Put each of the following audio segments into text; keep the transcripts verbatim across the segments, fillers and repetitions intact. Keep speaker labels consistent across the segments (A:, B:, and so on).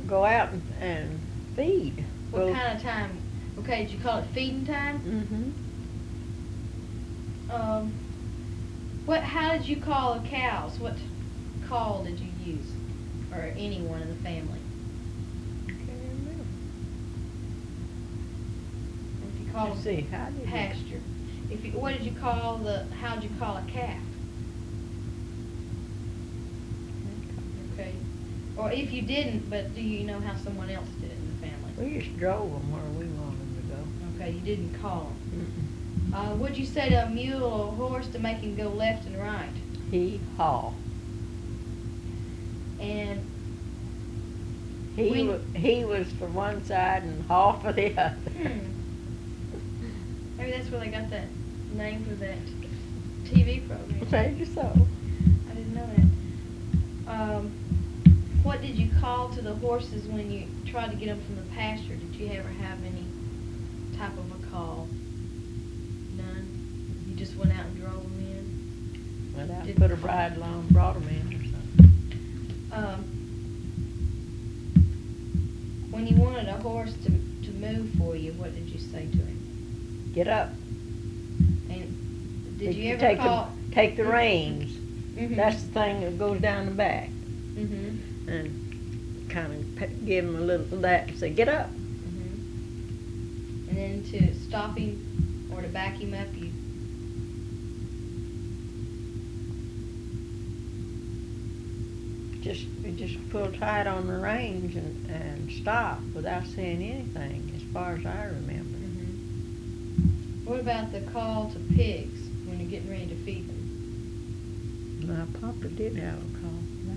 A: go out and, and feed.
B: What
A: Well,
B: kind of time? Okay, did you call it feeding time?
A: Mm-hmm.
B: Um, what? How did you call the cows? What call did you use, or anyone in the family?
A: I can't remember.
B: If you called
A: Let's see, how did you-
B: pasture. If you, what did you call the? How did you call a calf? Okay. Or if you didn't, but do you know how someone else did it in the family?
A: We just drove them where we wanted them to go.
B: Okay, you didn't call them.
A: Mm-mm.
B: Uh, what'd you say to a mule or a horse to make him go left and right?
A: He haw.
B: And
A: He
B: When-
A: wa he was for one side and haw for the other.
B: hmm, maybe that's where they got that name for that T V program.
A: Maybe so.
B: I didn't know that. Um, what did you call to the horses when you tried to get them from the pasture? Did you ever have any type of a call? None? You just went out and drove them in?
A: Went out and
B: Did-
A: put a bridle on, brought them in or something.
B: Um, when you wanted a horse to, to move for you, what did you say to him?
A: Get up.
B: And did you ever
A: take
B: call?
A: The, take the reins.
B: Mhm.
A: That's the thing that goes down the back.
B: Mhm.
A: And kind of give him a little of that and say, get up.
B: Mhm. And then to stop him or to back him up, you.
A: Just we just pull tight on the reins and, and stop without saying anything, as far as I remember.
B: Mhm. What about the call to pigs when you're getting ready to feed them?
A: My papa did have a call for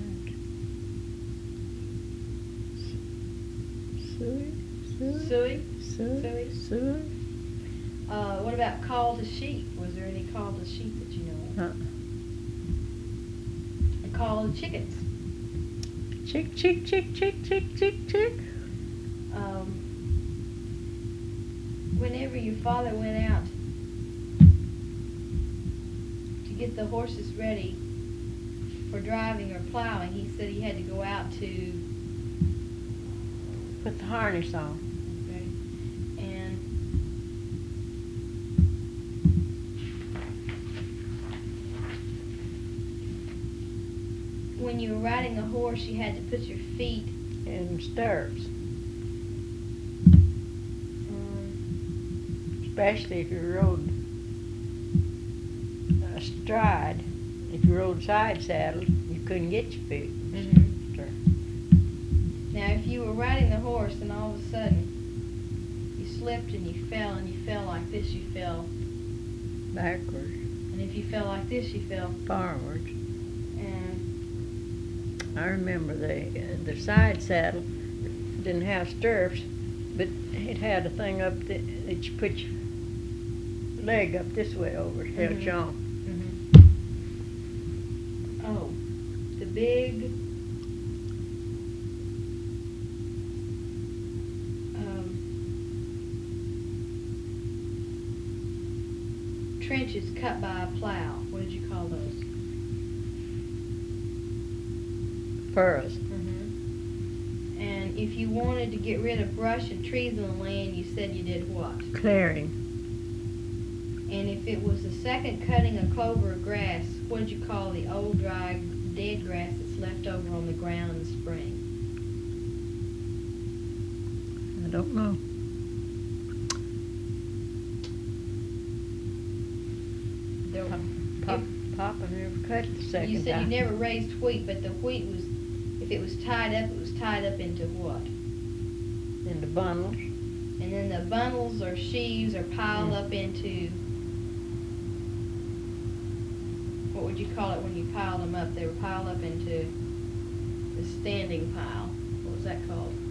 A: that. Suey? Suey?
B: Suey?
A: Suey?
B: Suey?
A: Suey?
B: Uh, what about call to sheep? Was there any call to sheep that you know of?
A: Uh,
B: A call to chickens.
A: chick, chick, chick, chick, chick, chick, chick.
B: Um, whenever your father went out to get the horses ready for driving or plowing, he said he had to go out to,
A: Put the harness on.
B: okay, and when you were riding a horse, you had to put your feet
A: In stirrups.
B: um,
A: Especially if you rode astride. If you rode side saddle, you couldn't get your feet.
B: Mhm.
A: Sure.
B: Now, if you were riding the horse and all of a sudden you slipped and you fell and you fell like this, you fell.
A: Backwards,
B: And if you fell like this, you fell.
A: forwards.
B: And
A: I remember the uh, the side saddle didn't have stirrups, but it had a thing up that, that you put your leg up this way over, it held you
B: Mhm.
A: on.
B: oh, the big um, trenches cut by a plow. What did you call those?
A: Furrows.
B: Mm-hmm. And if you wanted to get rid of brush and trees on the land, you said you did what?
A: Clearing.
B: And if it was the second cutting of clover or grass, what did you call the old, dry, dead grass that's left over on the ground in the spring?
A: I don't know.
B: There,
A: Pop, Papa never cut the second
B: you said
A: time.
B: you never raised wheat, but the wheat was, if it was tied up, it was tied up into what?
A: In the bundles.
B: And then the bundles or sheaves are piled
A: Mm.
B: up into, what would you call it when you piled them up? They were piled up into the standing pile. What was that called?